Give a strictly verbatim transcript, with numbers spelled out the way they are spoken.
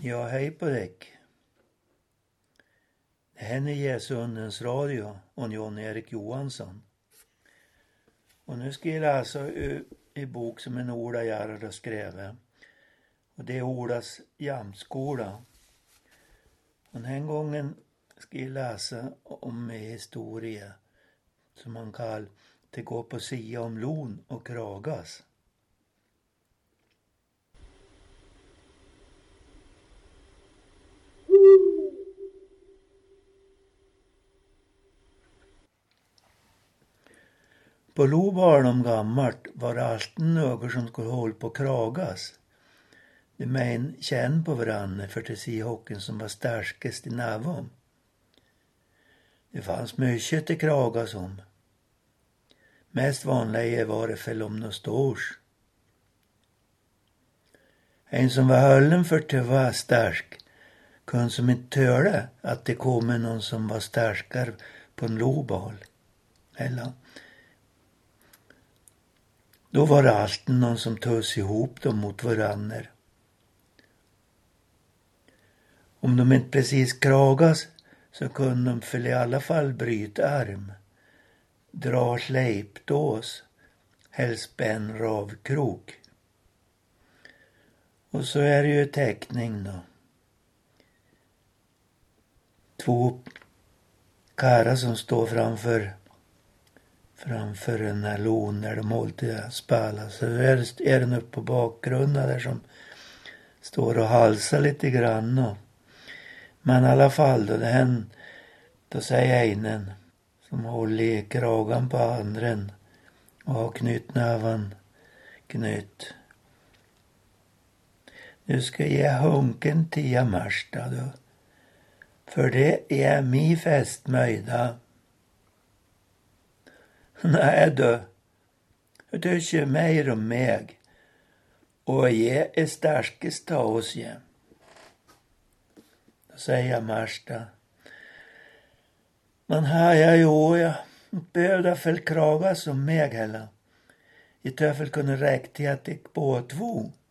Ja, hej på dig. Det här är Gesundens radio och Jon-Erik Johansson. Och nu ska jag läsa i bok som en Ola Gerhard har skrivit. Och det är Olas jamskola. Och den här gången ska jag läsa om en historia som man kallar Det går på sia om lon och kragas. På Lovalom gammalt var det alltid några som skulle hålla på kragas. De men känn på varandra för att se hocken som var starkast i nävom. Det fanns mycket till kragas om. Mest vanliga var det för om något stors. En som var höllen för att vara stark kunde som inte töra att det kom någon som var starkare på en lobal. Eller då var det alltid någon som tös ihop dem mot varandra. Om de inte precis kragas så kunde de för i alla fall bryta arm, dra släpdås, helst en ravkrok. Och så är det ju teckning då. Två karlar som står framför framför den här lon när de håller till att spela. Så är, är den uppe på bakgrunden där som står och halsar lite grann. Och, men i alla fall då, det händer, då säger en som håller i kragan på andren och har knytnävan knyt. Nu ska jag ge hunken till Märsta då. För det är min festmöjda. Nej du, du kör mer om mig. Och jag är starkast av oss igen. Då säger Märsta. Men här jag ju, jag behövde väl kraga som mig heller. I töffel kunde räcka till att det på två.